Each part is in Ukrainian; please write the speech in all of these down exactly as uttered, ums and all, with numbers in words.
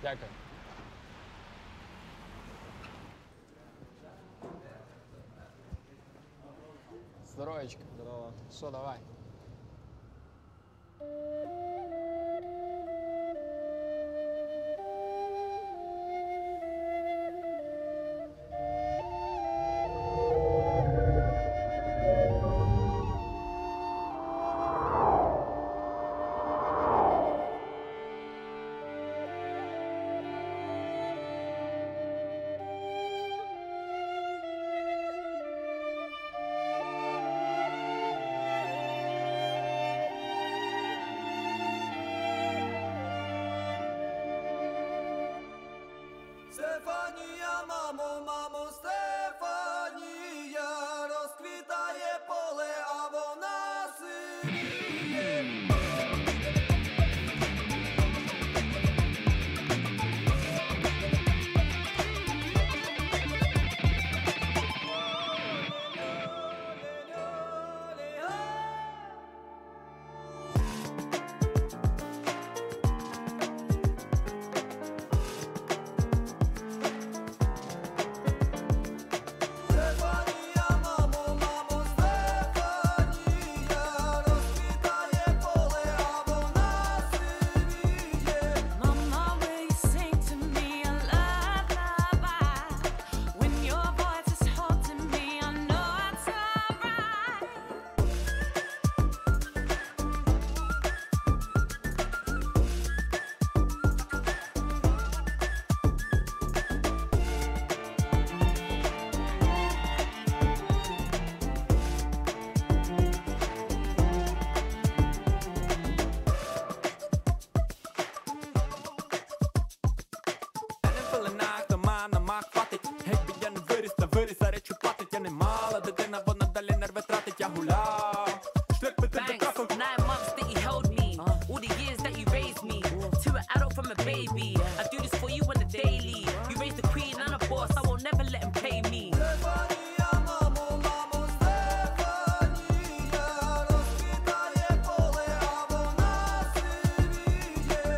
Дякую. Здоровечко. Здорово. Що, давай? Стефанія, мамо, мамо, Стефанія, розквітає поле, а вона синіє. Стефанія, мамо, мамо, Стефанія, розквітає поле, а вона синіє. Mama, will you sing to me a lullaby? When your voice is haunting me, I know it's alright. Не пеленах, дома на мах хватить. Якби я не виріс, та виріс, за речі платить. Я не мала дитина, вона далі нерви тратить. Я гуляв, шлях би ти Thanks. докрафив. Nine months that you held me, all the years that you raised me, to an adult from a baby. I do this for you on the daily. You raised the queen and a boss, I will never let him pay me. Стефанія, мамо, мамо, Стефанія, розквітає поле, а вона синіє.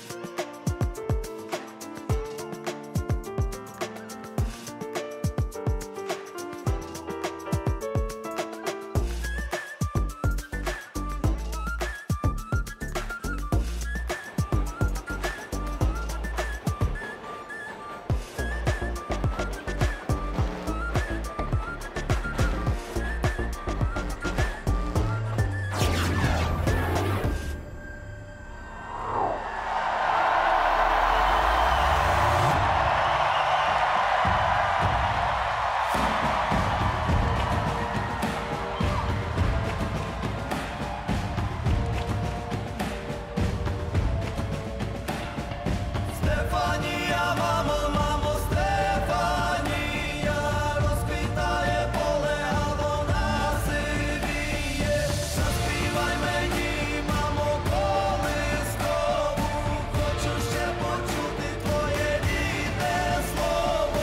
Стефанія, мамо, мамо, Стефанія, розквітає поле, а вона сивіє. Заспівай мені, мамо, колискову, хочу ще почути твоє рідне слово.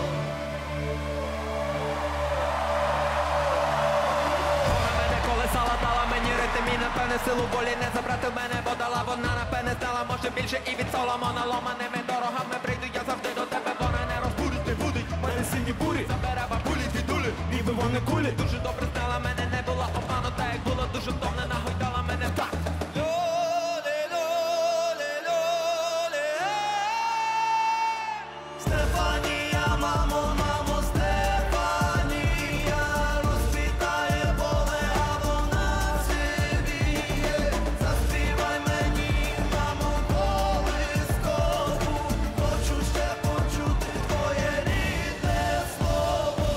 Вона мене колесала, дала мені ритм і напевне силу волі не забрати в мене, бо дала вона напевне знала, може більше і від Соломона. Ломаними дорогами прийду я завжди до тебе, вона не розбудить, не будить мене сині бурі. Забере бабулі звідулі, ніби вони кулі. Дуже добре знала мене, не була обманута, як було дуже втомлена, гойдала мене так. Лоле, лоле, лоле, ей! Стефанія, мамо, мамо, Стефанія, розквітає поле, а вона сивіє. Заспівай мені, мамо, колискову, хочу ще почути твоє рідне слово.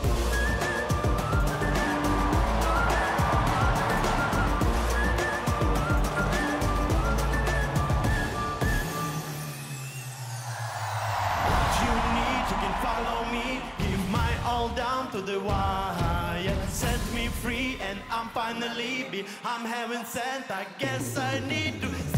What you need, you can follow me. Give my all down to the wire. Set me free and I'm finally be. I'm heaven sent. I guess I need to